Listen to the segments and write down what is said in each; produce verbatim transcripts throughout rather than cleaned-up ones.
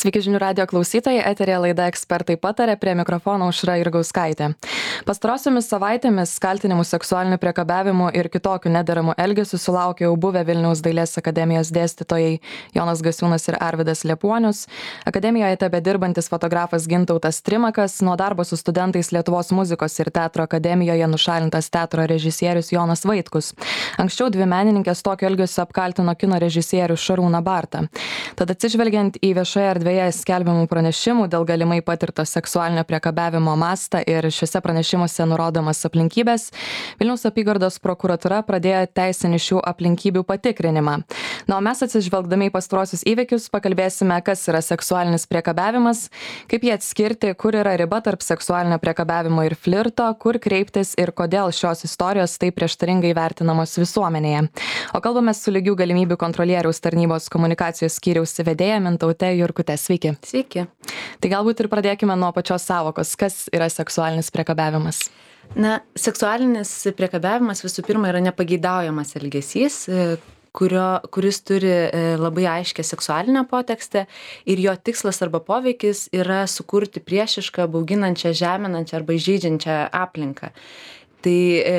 Sveiki žinių radio klausytojai, eterė laida Ekspertai pataria, prie mikrofono Aušra Jurgauskaitė. Pastarosiomis savaitėmis kaltinimų seksualiniu priekabiavimu ir kitokiu nederamu elgesiu sulaukė jau buvę Vilniaus dailės akademijos dėstytojai Jonas Gasiūnas ir Arvydas Liepuonius, akademijoje tebedirbantis fotografas Gintautas Trimakas, nuo darbo su studentais Lietuvos muzikos ir teatro akademijoje nušalintas teatro režisierius Jonas Vaitkus. Anksčiau dvi menininkės tokio elgesio apkaltino kino režisierių Šarūną Bartą. Tad atsižvelgiant į viešoje erdvėje skelbiamų pranešimų dėl galimai patirto seksualinio priekabiavimo mastą ir šiuose pranešimuose nurodomas aplinkybės, Vilniaus apygardos prokuratūra pradėjo teisinį šių aplinkybių patikrinimą. Na, o mes atsižvelgdami į pastaruosius įvykius pakalbėsime, kas yra seksualinis priekabiavimas, kaip jį atskirti, kur yra riba tarp seksualinio priekabiavimo ir flirto, kur kreiptis ir kodėl šios istorijos taip prieštaringai vertinamos visuomenėje. O kalbame su lygių galimybių kontrolieriaus tarnybos komunikacijos skyriaus vedėja Mintaute Jurkute. Sveiki. Sveiki. Tai galbūt ir pradėkime nuo pačios sąvokos. Kas yra seksualinis priekabiavimas? Na, seksualinis priekabiavimas visų pirma yra nepageidaujamas elgesys, kurio, kuris turi labai aiškę seksualinę potekstę ir jo tikslas arba poveikis yra sukurti priešišką, bauginančią, žeminančią arba įžeidžiančią aplinką. Tai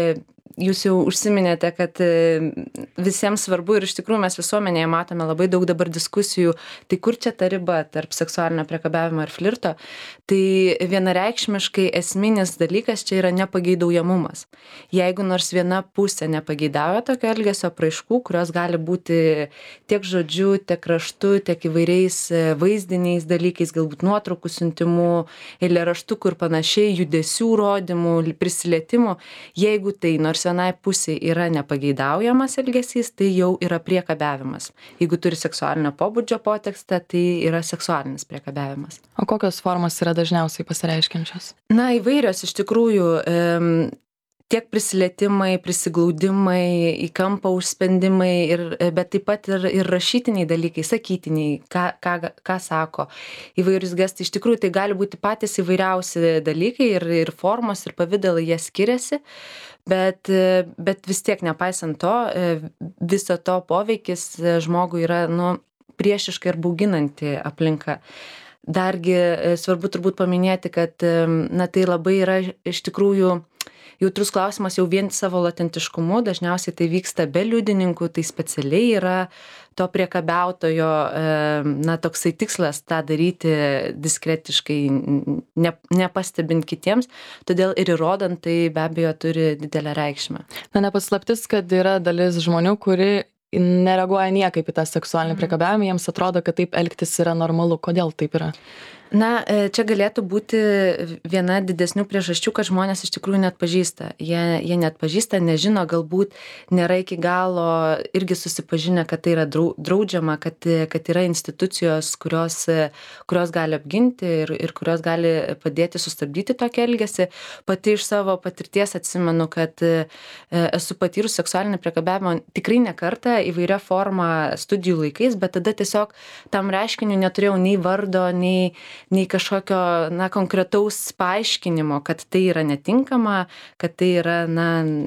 jūs jau užsiminėte, kad visiems svarbu ir iš tikrųjų mes visuomenėje matome labai daug dabar diskusijų, tai kur čia ta riba tarp seksualinio priekabiavimo ir flirto. Tai vienareikšmiškai esminis dalykas čia yra nepageidaujamumas. Jeigu nors viena pusė nepageidauja tokio elgesio apraiškų, kurios gali būti tiek žodžiu, tiek raštu, tiek įvairiais vaizdiniais dalykais, galbūt nuotraukų siuntimų, eilėraštukų ir panašiai, judesių rodymų, prisilietimų, jeigu tai nors vienai pusiai yra nepageidaujamas elgesys, tai jau yra priekabiavimas. Jeigu turi seksualinio pobūdžio potekstę, tai yra seksualinis priekabiavimas. O kokios formos yra dažniausiai pasireiškiančios? Na, įvairios iš tikrųjų. E, tiek prisilietimai, prisiglaudimai, į kampą užspendimai, ir, bet taip pat ir, ir rašytiniai dalykai, sakytiniai, ką, ką, ką sako. Įvairius gestai, iš tikrųjų tai gali būti patys įvairiausi dalykai ir, ir formos, ir pavydalai jie skiriasi. Bet, bet vis tiek, nepaisant to, viso to poveikis žmogui yra nu, priešiška ir bauginanti aplinka. Dargi svarbu turbūt paminėti, kad na, tai labai yra iš tikrųjų jautrus klausimas jau vien savo latentiškumu, dažniausiai tai vyksta be liudininkų, tai specialiai yra to priekabiautojo, na, toksai tikslas tą daryti diskretiškai, ne, nepastebint kitiems, todėl ir įrodant tai be abejo turi didelę reikšmę. Na, nepaslaptis, kad yra dalis žmonių, kuri nereaguoja niekaip į tą seksualinį priekabiavimą, jiems atrodo, kad taip elgtis yra normalu. Kodėl taip yra? Na, čia galėtų būti viena didesnių priežasčių, kad žmonės iš tikrųjų net pažįsta. Jie, jie net pažįsta, nežino, galbūt nėra iki galo irgi susipažinę, kad tai yra draudžiama, kad, kad yra institucijos, kurios, kurios gali apginti ir, ir kurios gali padėti sustabdyti tokį elgesį. Pati iš savo patirties atsimenu, kad esu patyrus seksualinį priekabiavimą tikrai ne kartą įvairia forma studijų laikais, bet tada tiesiog tam reiškiniu neturėjau nei vardo, nei nei kažkokio, na, konkretaus paaiškinimo, kad tai yra netinkama, kad tai yra, na,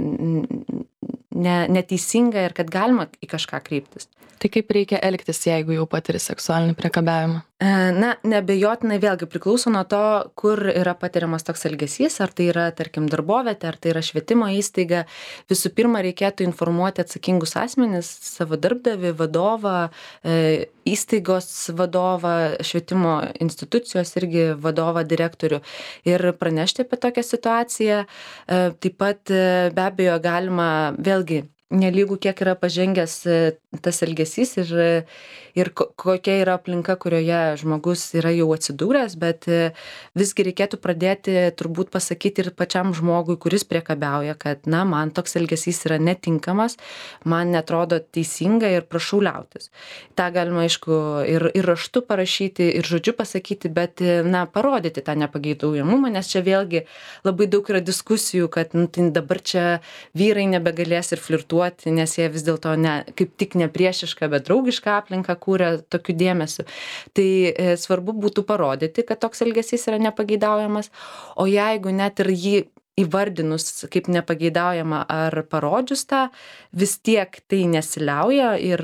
ne, neteisinga ir kad galima į kažką kreiptis. Tai kaip reikia elgtis, jeigu jau patiri seksualinį priekabiavimą? Na, neabejotinai vėlgi priklauso nuo to, kur yra patiriamas toks elgesys, ar tai yra, tarkim, darbovietė, ar tai yra švietimo įstaiga. Visų pirma, reikėtų informuoti atsakingus asmenis, savo darbdavį, vadovą, įstaigos vadovą, švietimo institucijos irgi vadovą, direktorių ir pranešti apie tokią situaciją. Taip pat be abejo galima vėlgi nelygų kiek yra pažengęs tas elgesys ir, ir kokia yra aplinka, kurioje žmogus yra jau atsidūręs, bet visgi reikėtų pradėti turbūt pasakyti ir pačiam žmogui, kuris priekabiauja, kad, na, man toks elgesys yra netinkamas, man netrodo teisinga ir prašau liautis. Ta galima, aišku, ir, ir raštu parašyti, ir žodžiu pasakyti, bet, na, parodyti tą nepageidaujamumą, nes čia vėlgi labai daug yra diskusijų, kad nu, tai dabar čia vyrai nebegalės ir flirtuoti, nes jie vis dėlto ne, kaip tik ne priešišką, bet draugišką aplinką kūrė tokiu dėmesiu. Tai e, svarbu būtų parodyti, kad toks elgesys yra nepageidaujamas, o jeigu net ir jį įvardinus kaip nepageidaujama ar parodžius tą, vis tiek tai nesiliauja ir,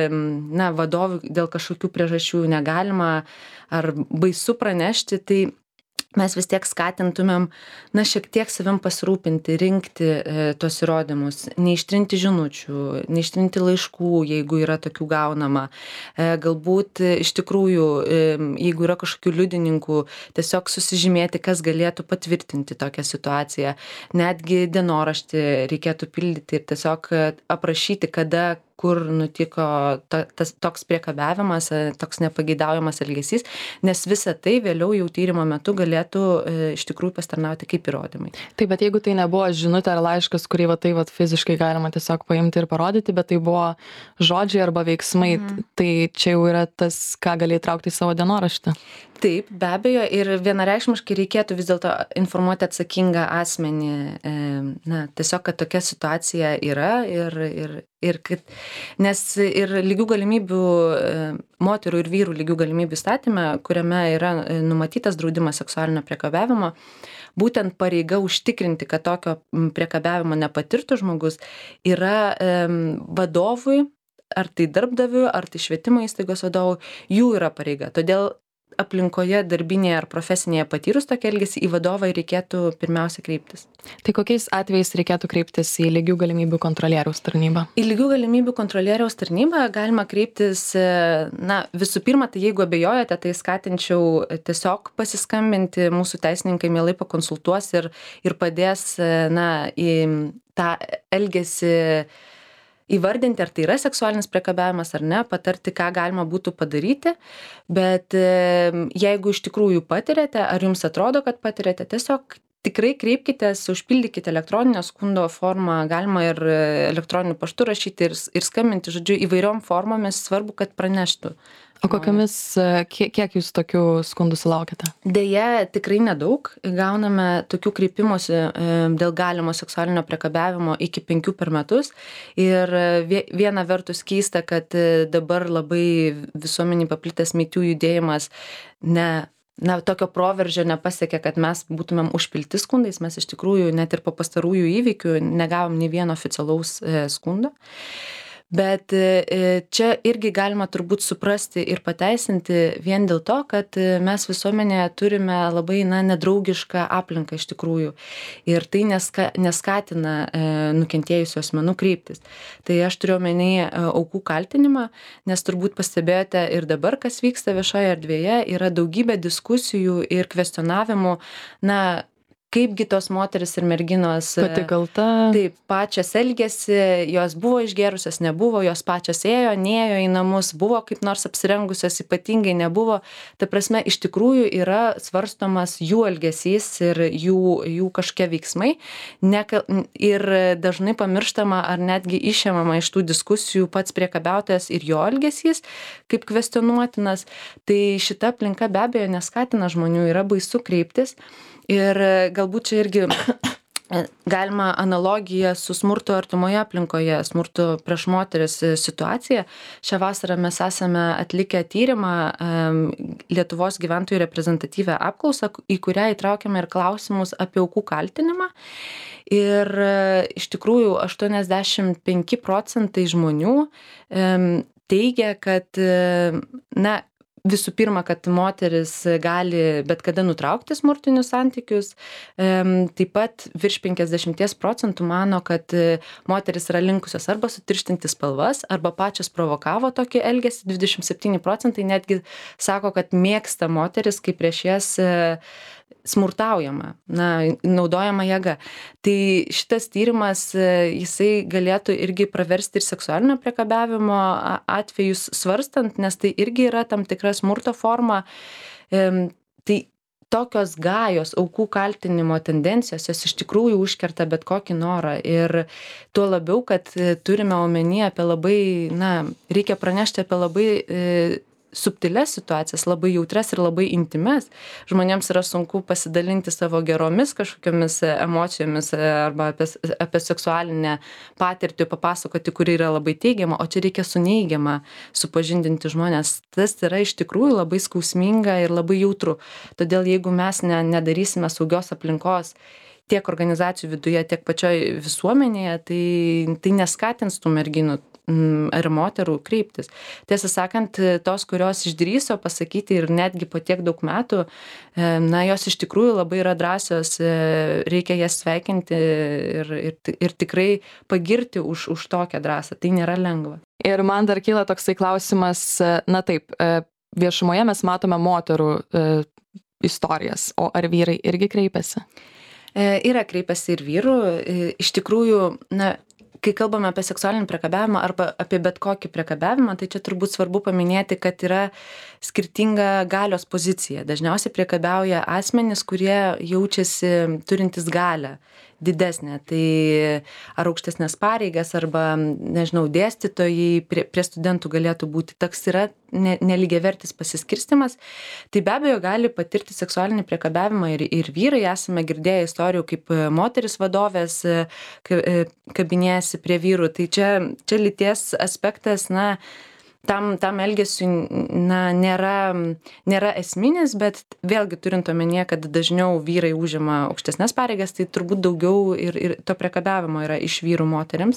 na, vadovui dėl kažkokių priežasčių negalima ar baisu pranešti, tai mes vis tiek skatintumėm, na, šiek tiek savim pasirūpinti, rinkti e, tuos įrodymus, neištrinti žinučių, neištrinti laiškų, jeigu yra tokių gaunama. E, galbūt e, iš tikrųjų, e, jeigu yra kažkokių liudininkų, tiesiog susižymėti, kas galėtų patvirtinti tokią situaciją. Netgi dienoraštį reikėtų pildyti ir tiesiog aprašyti, kada kur nutiko ta, tas, toks priekabiavimas, toks nepageidaujamas elgesys, nes visa tai vėliau jau tyrimo metu galėtų e, iš tikrųjų pasitarnauti kaip įrodymai. Taip, bet jeigu tai nebuvo žinutė ar laiškas, kurį va tai va fiziškai galima tiesiog paimti ir parodyti, bet tai buvo žodžiai arba veiksmai, mm. tai čia jau yra tas, ką gali įtraukti į savo dienoraštį. Taip, be abejo, ir vienareikšmiškai reikėtų vis dėlto informuoti atsakingą asmenį, e, na, tiesiog, kad tokia situacija yra ir, ir, ir kad, nes ir lygių galimybių, e, moterų ir vyrų lygių galimybių įstatyme, kuriame yra numatytas draudimas seksualinio priekabiavimo, būtent pareiga užtikrinti, kad tokio priekabiavimo nepatirtų žmogus, yra e, vadovui, ar tai darbdaviui, ar tai švietimo įstaigos vadovui, jų yra pareiga. Todėl aplinkoje darbinėje ar profesinėje patyrus tokį elgesį į vadovą reikėtų pirmiausia kreiptis. Tai kokiais atvejais reikėtų kreiptis į lygių galimybių kontrolieriaus tarnybą? Į lygių galimybių kontrolieriaus tarnybą galima kreiptis, na, visų pirma, tai jeigu abejojate, tai skatinčiau tiesiog pasiskambinti, mūsų teisininkai mielai pakonsultuos ir, ir padės, na, į tą elgesį įvardinti, ar tai yra seksualinis priekabiavimas ar ne, patarti, ką galima būtų padaryti, bet jeigu iš tikrųjų patiriate, ar jums atrodo, kad patiriate, tiesiog tikrai kreipkitės, užpildykite elektroninio skundo formą, galima ir elektroniniu paštu rašyti ir, ir skambinti, žodžiu, įvairiom formomis, svarbu, kad praneštų. O kokiamis, kiek, kiek jūs tokių skundų sulaukėte? Deja, tikrai nedaug. Gauname tokių kreipimosi dėl galimo seksualinio priekabiavimo iki penkių per metus. Ir viena vertus keista, kad dabar labai visuomenį paplitęs Me Too judėjimas ne, na, tokio proveržio nepasiekė, kad mes būtumėm užpilti skundais. Mes iš tikrųjų net ir po pastarųjų įvykių negavom nei vieno oficialaus skundo. Bet čia irgi galima turbūt suprasti ir pateisinti vien dėl to, kad mes visuomenėje turime labai, na, nedraugišką aplinką iš tikrųjų. Ir tai neska, neskatina e, nukentėjusių asmenų kreiptis. Tai aš turiu omeny aukų kaltinimą, nes turbūt pastebėjote ir dabar, kas vyksta viešoje erdvėje, yra daugybė diskusijų ir kvestionavimų, na, kaipgi tos moteris ir merginos pati kalta. Taip, pačios elgėsi, jos buvo išgerusios, nebuvo, jos pačios ėjo, nėjo į namus, buvo kaip nors apsirengusios, ypatingai nebuvo. Ta prasme, iš tikrųjų yra svarstomas jų elgesys ir jų, jų kažkokie veiksmai. Neka, ir dažnai pamirštama ar netgi išėmama iš tų diskusijų pats priekabiautojas ir jo elgesys, kaip kvestionuotinas. Tai šita aplinka be abejo neskatina žmonių, yra baisu kreiptis. Ir galbūt čia irgi galima analogiją su smurtu artimoje aplinkoje, smurtu prieš moteris situacija. Šią vasarą mes esame atlikę tyrimą Lietuvos gyventojų reprezentatyvią apklausą, į kurią įtraukėme ir klausimus apie aukų kaltinimą. Ir iš tikrųjų aštuoniasdešimt penki procentai žmonių teigia, kad, na, visų pirma, kad moteris gali bet kada nutraukti smurtinius santykius. Taip pat virš penkiasdešimt procentų mano, kad moteris yra linkusios arba sutirštinti spalvas, arba pačios provokavo tokį elgesį. dvidešimt septyni procentai netgi sako, kad mėgsta moteris, kai prieš jas smurtaujama, na, naudojama jėga. Tai šitas tyrimas, jisai galėtų irgi praversti ir seksualinio priekabiavimo atvejus svarstant, nes tai irgi yra tam tikra smurto forma. Tai tokios gajos aukų kaltinimo tendencijos, jos iš tikrųjų užkerta bet kokį norą. Ir tuo labiau, kad turime omeny apie labai, na, reikia pranešti apie labai subtiles situacijas, labai jautres ir labai intimes. Žmonėms yra sunku pasidalinti savo geromis kažkokiamis emocijomis arba apie, apie seksualinę patirtį papasakoti, kuri yra labai teigiama, o čia reikia su neigiama supažindinti žmonės. Tas yra iš tikrųjų labai skausminga ir labai jautru. Todėl jeigu mes ne, nedarysime saugios aplinkos tiek organizacijų viduje, tiek pačioj visuomenėje, tai, tai neskatins tų merginų ar moterų kreiptis. Tiesą sakant, tos, kurios išdrįso pasakyti ir netgi po tiek daug metų, na, jos iš tikrųjų labai yra drąsios, reikia jas sveikinti ir, ir, ir tikrai pagirti už, už tokią drąsą. Tai nėra lengva. Ir man dar kyla toksai klausimas, na taip, viešumoje mes matome moterų istorijas, o ar vyrai irgi kreipiasi? Yra kreipiasi ir vyrų. Iš tikrųjų, na, kai kalbame apie seksualinį priekabiavimą arba apie bet kokį priekabiavimą, tai čia turbūt svarbu paminėti, kad yra skirtinga galios pozicija. Dažniausiai priekabiauja asmenys, kurie jaučiasi turintys galę didesnė. Tai ar aukštesnės pareigas, arba, nežinau, dėstytojai prie, prie studentų galėtų būti. Toks yra ne, nelygiavertis pasiskirstimas. Tai be abejo gali patirti seksualinį priekabiavimą ir, ir vyrai. Esame girdėję istorijų, kaip moteris vadovės kabinėjasi prie vyrų. Tai čia, čia lyties aspektas, na, tam, tam elgesiui, na, nėra, nėra esminis, bet vėlgi turint omenyje, kad dažniau vyrai užima aukštesnės pareigas, tai turbūt daugiau ir, ir to priekabiavimo yra iš vyrų moteriams.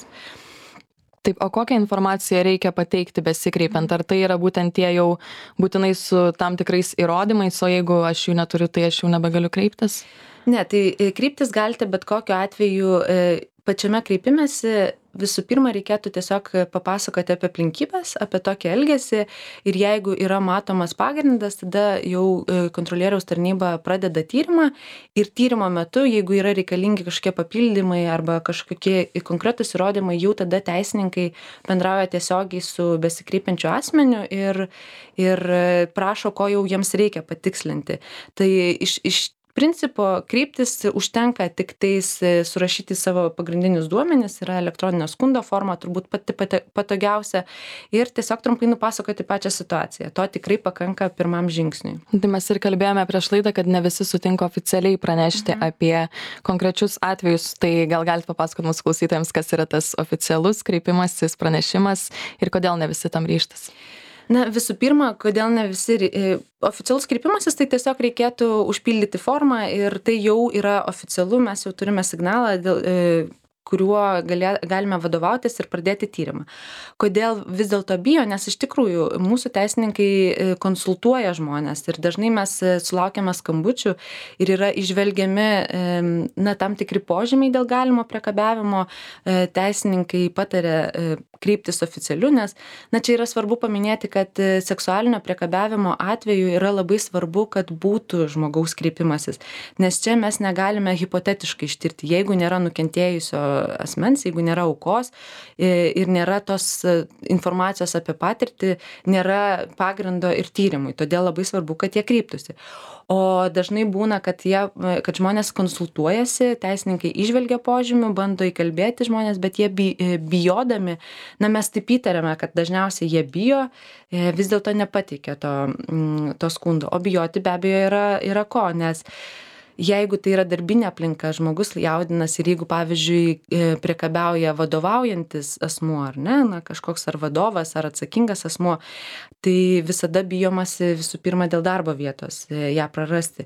Taip, o kokią informaciją reikia pateikti besikreipiant? Ar tai yra būtent tie jau būtinai su tam tikrais įrodymais, o jeigu aš jų neturiu, tai aš jau nebegaliu kreiptis? Ne, tai kreiptis galite bet kokiu atveju. Pačiame kreipimėsi visų pirma reikėtų tiesiog papasakoti apie aplinkybes, apie tokį elgesį ir jeigu yra matomas pagrindas, tada jau kontrolieriaus tarnyba pradeda tyrimą ir tyrimo metu, jeigu yra reikalingi kažkokie papildymai arba kažkokie konkretūs įrodymai, jau tada teisininkai bendrauja tiesiogiai su besikreipiančiu asmeniu ir, ir prašo, ko jau jiems reikia patikslinti. Tai iš, iš principo kreiptis užtenka tik tais surašyti savo pagrindinius duomenis, yra elektroninio skundo forma, turbūt pati patogiausia ir tiesiog trumpai nupasakoti pačią situaciją. To tikrai pakanka pirmam žingsniui. Tai mes ir kalbėjome prieš laidą, kad ne visi sutinka oficialiai pranešti mhm. apie konkrečius atvejus, tai gal galite papasakoti mūsų klausytojams, kas yra tas oficialus kreipimasis, pranešimas ir kodėl ne visi tam ryžtas. Na, visų pirma, kodėl ne visi oficialus kreipimasis, tai tiesiog reikėtų užpildyti formą ir tai jau yra oficialu, mes jau turime signalą, dėl, kuriuo galė, galime vadovautis ir pradėti tyrimą. Kodėl vis dėlto bijo, nes iš tikrųjų mūsų teisininkai konsultuoja žmonės ir dažnai mes sulaukiame skambučių ir yra išvelgiami na, tam tikri požymiai dėl galimo priekabiavimo, teisininkai patarė kreiptis oficialiu, nes na, čia yra svarbu paminėti, kad seksualinio priekabiavimo atveju yra labai svarbu, kad būtų žmogaus kreipimasis, nes čia mes negalime hipotetiškai ištirti, jeigu nėra nukentėjusio asmens, jeigu nėra aukos ir nėra tos informacijos apie patirtį, nėra pagrindo ir tyrimui, todėl labai svarbu, kad jie kreiptųsi. O dažnai būna, kad, jie, kad žmonės konsultuojasi, teisininkai išvelgia požymių, bando įkalbėti žmonės, bet jie bijodami, na mes taip įtariame, kad dažniausiai jie bijo, vis dėlto nepateikia to, to skundo. O bijoti be abejo yra, yra ko, nes jeigu tai yra darbinė aplinka, žmogus jaudinasi ir jeigu, pavyzdžiui, priekabiauja vadovaujantis asmuo, ar ne, na, kažkoks ar vadovas, ar atsakingas asmuo, tai visada bijomasi visų pirma dėl darbo vietos, ją prarasti.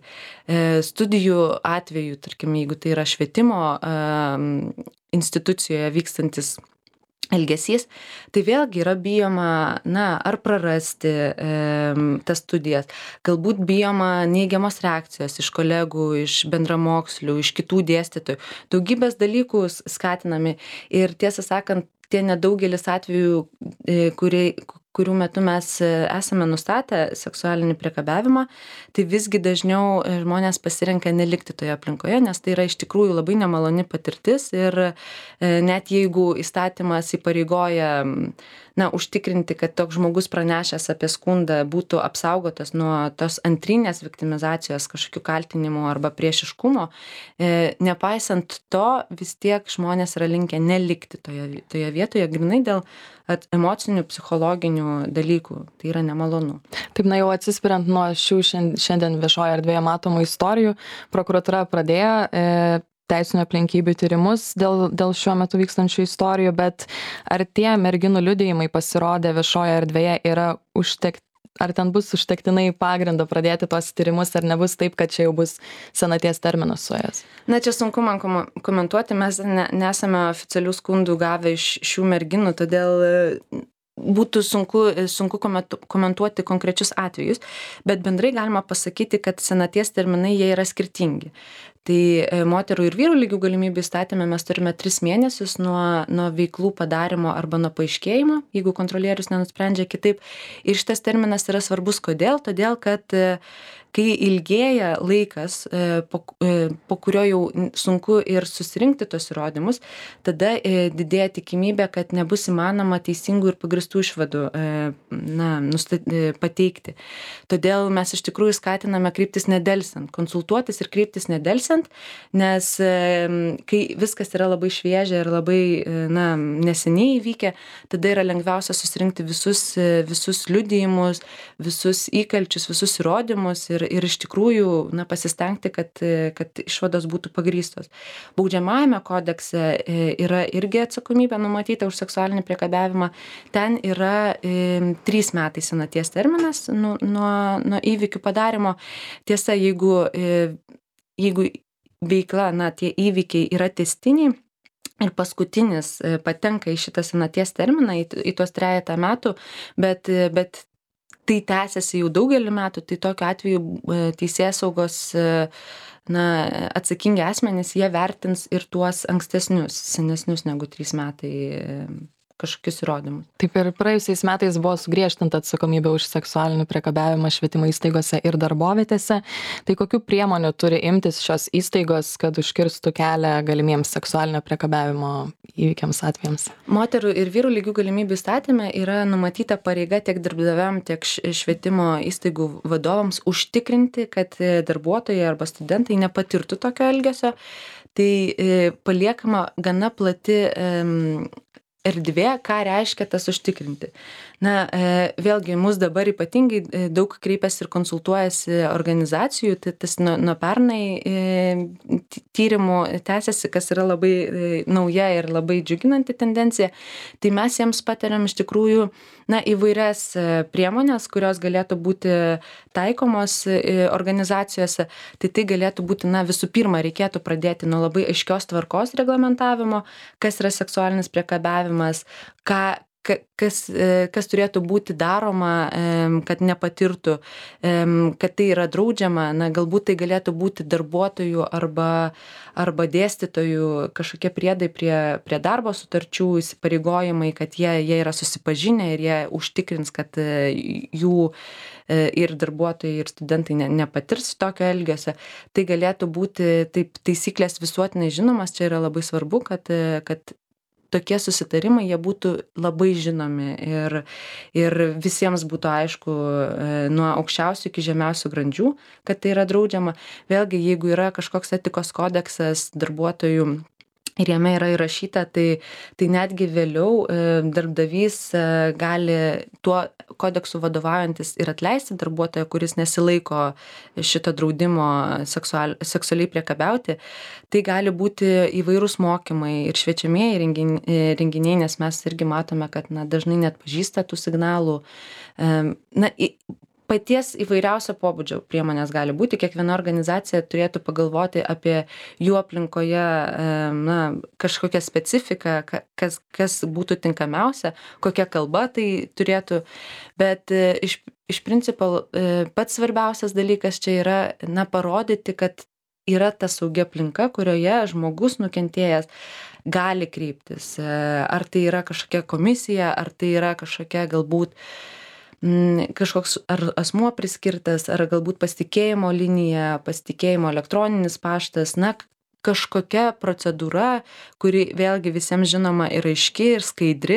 Studijų atveju, tarkim, jeigu tai yra švietimo institucijoje vykstantis elgesys, tai vėlgi yra bijoma, na, ar prarasti e, tas studijas, galbūt bijoma neigiamos reakcijos iš kolegų, iš bendramokslių, iš kitų dėstytojų, daugybės dalykų skatinami ir tiesą sakant, tie nedaugelis atvejų, e, kuriai kurių metu mes esame nustatę seksualinį priekabiavimą, tai visgi dažniau žmonės pasirenka nelikti toje aplinkoje, nes tai yra iš tikrųjų labai nemaloni patirtis ir net jeigu įstatymas įpareigoja na, užtikrinti, kad toks žmogus pranešęs apie skundą būtų apsaugotas nuo tos antrinės viktimizacijos, kažkokių kaltinimų arba priešiškumo, nepaisant to vis tiek žmonės yra linkę nelikti toje, toje vietoje, grynai dėl emocinių, psichologinių dalykų. Tai yra nemalonu. Taip, na jau atsispiriant nuo šių šiandien viešoje erdvėje matomų istorijų, prokuratura pradėjo e, teisinių aplinkybių tyrimus dėl, dėl šiuo metu vykstančių istorijų, bet ar tie merginų liudijimai pasirodę viešoje erdvėje yra užtek, ar ten bus užtektinai pagrindo pradėti tuos tyrimus, ar nebus taip, kad čia jau bus senaties terminas suėjęs? Na, čia sunku man komentuoti, mes ne, nesame oficialių skundų gavę iš šių merginų, todėl būtų sunku, sunku komentuoti konkrečius atvejus, bet bendrai galima pasakyti, kad senaties terminai jie yra skirtingi. Tai moterų ir vyrų lygių galimybių įstatyme mes turime tris mėnesius nuo, nuo veiklų padarimo arba nuo paaiškėjimo, jeigu kontrolierius nenusprendžia kitaip. Ir šitas terminas yra svarbus kodėl? Todėl, kad kai ilgėja laikas, po, po kurio jau sunku ir susirinkti tos įrodymus, tada didėja tikimybė, kad nebus įmanoma teisingų ir pagristų išvadų na, nustat, pateikti. Todėl mes iš tikrųjų skatiname kreiptis nedelsiant, konsultuotis ir kreiptis nedelsiant, nes kai viskas yra labai šviežia ir labai na, neseniai įvykę, tada yra lengviausia susirinkti visus, visus liudijimus, visus įkalčius, visus įrodymus ir, ir iš tikrųjų na, pasistengti, kad, kad išvados būtų pagrįstos. Baudžiamajame kodekse yra irgi atsakomybė numatyta už seksualinį priekabiavimą. Ten yra e, trys metai senaties terminas nu, nuo, nuo įvykių padarimo. Tiesa, jeigu, e, jeigu veikla, na, tie įvykiai yra tęstiniai ir paskutinis e, patenka į šitą senaties terminą, į, į tuos trejetą metų, bet, bet tai tęsiasi jau daugelį metų, tai tokiu atveju teisėsaugos na, atsakingi asmenys, jie vertins ir tuos ankstesnius, senesnius negu trys metai kažkokius įrodymus. Taip ir praėjusiais metais buvo sugriežtinta atsakomybė už seksualinį priekabiavimą švietimo įstaigose ir darbovietėse. Tai kokių priemonių turi imtis šios įstaigos, kad užkirstų kelią galimiems seksualinio priekabiavimo įvykiams atvejams? Moterų ir vyrų lygių galimybių įstatyme yra numatyta pareiga tiek darbdaviam, tiek švietimo įstaigų vadovams užtikrinti, kad darbuotojai arba studentai nepatirtų tokio elgesio. Tai paliekama gana plati erdvė, ką reiškia tas užtikrinti. Na, vėlgi, mus dabar ypatingai daug kreipiasi ir konsultuojasi organizacijų, tai tas nuo, nuo pernai tyrimų tęsiasi, kas yra labai nauja ir labai džiuginanti tendencija. Tai mes jiems patariam iš tikrųjų na, įvairias priemonės, kurios galėtų būti taikomos organizacijose. Tai tai galėtų būti, na, visų pirma, reikėtų pradėti nuo labai aiškios tvarkos reglamentavimo, kas yra seksualinis priekabiavimas, ką Kas, kas turėtų būti daroma, kad nepatirtų, kad tai yra draudžiama, na, galbūt tai galėtų būti darbuotojų arba, arba dėstytojų kažkokie priedai prie, prie darbo sutarčių, įsipareigojimai, kad jie, jie yra susipažinę ir jie užtikrins, kad jų ir darbuotojai, ir studentai ne, nepatirs tokio elgesio. Tai galėtų būti taip, taisyklės visuotinai žinomas, čia yra labai svarbu, kad, kad tokie susitarimai, jie būtų labai žinomi ir, ir visiems būtų aišku nuo aukščiausių iki žemiausių grandžių, kad tai yra draudžiama. Vėlgi, jeigu yra kažkoks etikos kodeksas darbuotojų ir jame yra įrašyta, tai, tai netgi vėliau darbdavys gali tuo kodeksu vadovaujantis ir atleisti darbuotoją, kuris nesilaiko šito draudimo seksual, seksualiai priekabiauti. Tai gali būti įvairūs mokymai ir šviečiamieji renginiai, nes mes irgi matome, kad na, dažnai net pažįsta tų signalų. Na, paties įvairiausio pobūdžio priemonės gali būti. Kiekviena organizacija turėtų pagalvoti apie jų aplinkoje na, kažkokią specifiką, kas, kas būtų tinkamiausia, kokia kalba tai turėtų. Bet iš, iš principo pats svarbiausias dalykas čia yra na, parodyti, kad yra ta saugi aplinka, kurioje žmogus nukentėjęs gali kreiptis. Ar tai yra kažkokia komisija, ar tai yra kažkokia galbūt kažkoks ar asmuo priskirtas, ar galbūt pasitikėjimo linija, pasitikėjimo elektroninis paštas, na, kažkokia procedūra, kuri vėlgi visiems žinoma yra aiški ir skaidri,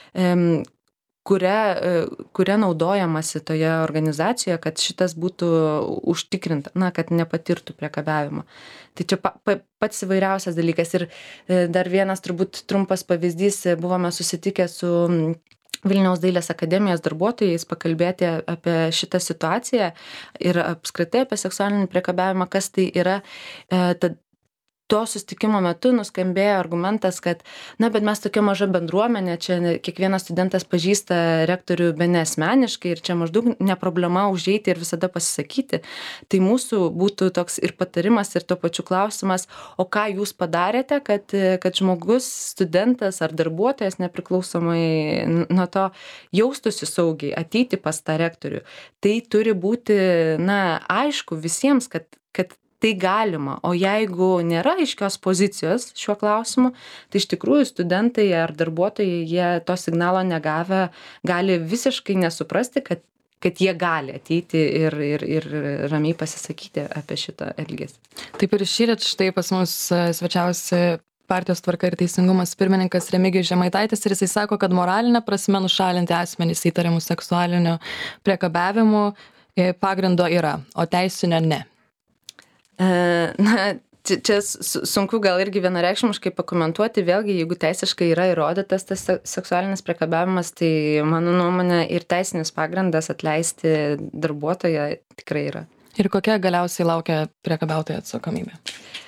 kuria, kuria naudojamasi toje organizacijoje, kad šitas būtų užtikrinta, na, kad nepatirtų priekabiavimo. Tai čia pa, pa, pats įvairiausias dalykas. Ir dar vienas turbūt trumpas pavyzdys, buvome susitikę su Vilniaus dailės akademijos darbuotojais pakalbėti apie šitą situaciją ir apskritai apie seksualinį priekabiavimą, kas tai yra. Tad to susitikimo metu nuskambėjo argumentas, kad, na, bet mes tokia maža bendruomenė, čia kiekvienas studentas pažįsta rektorių bene asmeniškai ir čia maždaug ne problema užeiti ir visada pasisakyti. Tai mūsų būtų toks ir patarimas, ir tuo pačiu klausimas, o ką jūs padarėte, kad, kad žmogus, studentas ar darbuotojas nepriklausomai nuo to jaustųsi saugiai, ateiti pas tą rektorių. Tai turi būti, na, aišku visiems, kad, kad tai galima, o jeigu nėra aiškios pozicijos šiuo klausimu, tai iš tikrųjų studentai ar darbuotojai, jie to signalo negavę, gali visiškai nesuprasti, kad, kad jie gali ateiti ir, ir, ir ramiai pasisakyti apie šitą elgesį. Taip ir šįryt štai pas mus svečiavosi partijos Tvarka ir teisingumas pirmininkas Remigijus Žemaitaitis ir jisai sako, kad moralinė prasme nušalinti asmenys įtariamų seksualiniu priekabiavimu pagrindo yra, o teisinio ne. Na, čia sunku gal irgi vienareikšmiškai pakomentuoti, vėlgi, jeigu teisiškai yra įrodytas tas seksualinis priekabiavimas, tai mano nuomonė ir teisinis pagrindas atleisti darbuotoją tikrai yra. Ir kokia galiausiai laukia priekabiautojo atsakomybė?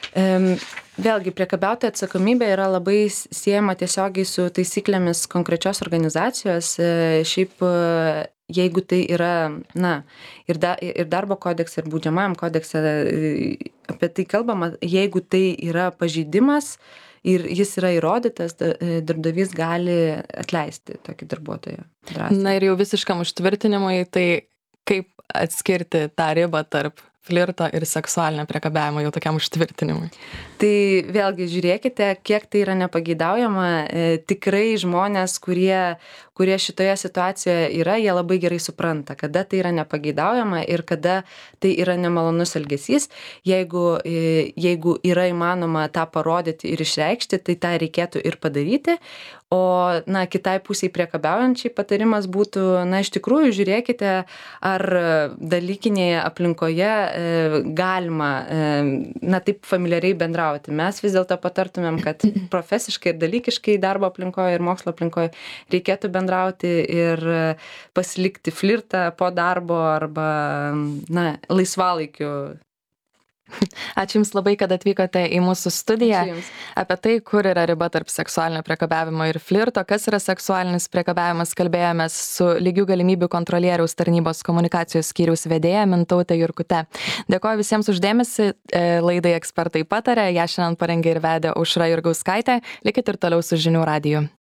Vėlgi, priekabiautojo atsakomybė yra labai siejama tiesiogiai su taisyklėmis konkrečios organizacijos. Šiaip jeigu tai yra, na, ir, da, ir darbo kodekse, ir baudžiamajam kodekse apie tai kalbama, jeigu tai yra pažeidimas ir jis yra įrodytas, darbdavys gali atleisti tokį darbuotoją. Drąsiai. Na ir jau visiškam užtvirtinimui, tai kaip atskirti tą ribą tarp flirto ir seksualinio priekabiavimo jau tokiam užtvirtinimui? Tai vėlgi žiūrėkite, kiek tai yra nepageidaujama. E, tikrai žmonės, kurie, kurie šitoje situacijoje yra, jie labai gerai supranta, kada tai yra nepageidaujama ir kada tai yra nemalonus elgesys. Jeigu, e, jeigu yra įmanoma tą parodyti ir išreikšti, tai tą reikėtų ir padaryti. O, na, kitai pusiai priekabiaujančiai patarimas būtų, na, iš tikrųjų žiūrėkite, ar dalykinėje aplinkoje e, galima, e, na, taip familiariai bendrauti. Mes vis dėlto patartumėm, kad profesiškai ir dalykiškai darbo aplinkoje ir mokslo aplinkoje reikėtų bendrauti ir pasilikti flirtą po darbo arba, na, laisvalaikiu. Ačiū Jums labai, kad atvykote į mūsų studiją. Apie tai, kur yra riba tarp seksualinio priekabiavimo ir flirto, kas yra seksualinis priekabiavimas, kalbėjomės su lygių galimybių kontrolieriaus tarnybos komunikacijos skyriaus vedėja Mintaute Jurkute. Dėkoju visiems už dėmesį. Laidai Ekspertai pataria. Ją šiandien parengė ir vedė Aušra Jurgauskaitė. Likit ir toliau su Žinių radiju.